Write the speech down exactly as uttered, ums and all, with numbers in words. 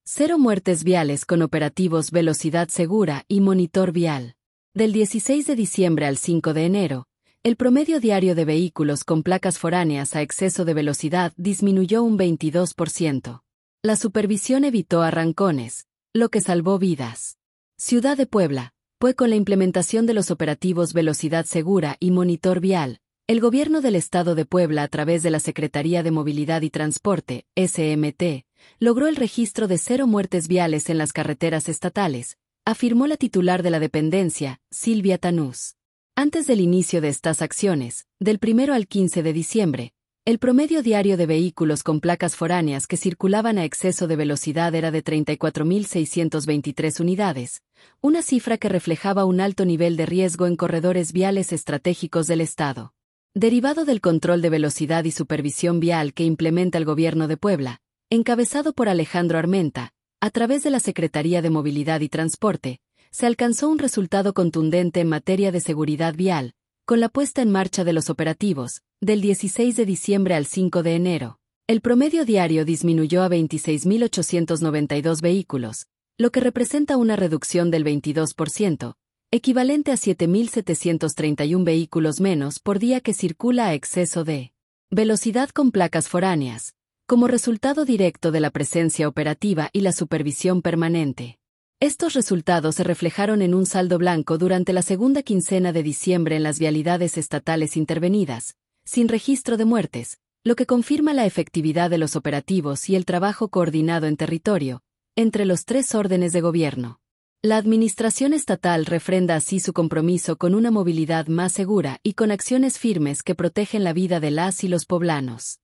Cero muertes viales con operativos Velocidad Segura y Monitor Vial. Del dieciséis de diciembre al cinco de enero, el promedio diario de vehículos con placas foráneas a exceso de velocidad disminuyó un veintidós por ciento. La supervisión evitó arrancones, lo que salvó vidas. Ciudad de Puebla, pues con la implementación de los operativos Velocidad Segura y Monitor Vial, el Gobierno del Estado de Puebla a través de la Secretaría de Movilidad y Transporte, S M T, logró el registro de cero muertes viales en las carreteras estatales, afirmó la titular de la dependencia, Silvia Tanús. Antes del inicio de estas acciones, del primero al quince de diciembre, el promedio diario de vehículos con placas foráneas que circulaban a exceso de velocidad era de treinta y cuatro mil seiscientas veintitrés unidades, una cifra que reflejaba un alto nivel de riesgo en corredores viales estratégicos del Estado. Derivado del control de velocidad y supervisión vial que implementa el Gobierno de Puebla, encabezado por Alejandro Armenta, a través de la Secretaría de Movilidad y Transporte, se alcanzó un resultado contundente en materia de seguridad vial, con la puesta en marcha de los operativos, del dieciséis de diciembre al cinco de enero. El promedio diario disminuyó a veintiséis mil ochocientos noventa y dos vehículos, lo que representa una reducción del veintidós por ciento, equivalente a siete mil setecientos treinta y uno vehículos menos por día que circula a exceso de velocidad con placas foráneas, como resultado directo de la presencia operativa y la supervisión permanente. Estos resultados se reflejaron en un saldo blanco durante la segunda quincena de diciembre en las vialidades estatales intervenidas, sin registro de muertes, lo que confirma la efectividad de los operativos y el trabajo coordinado en territorio, entre los tres órdenes de gobierno. La Administración estatal refrenda así su compromiso con una movilidad más segura y con acciones firmes que protegen la vida de las y los poblanos.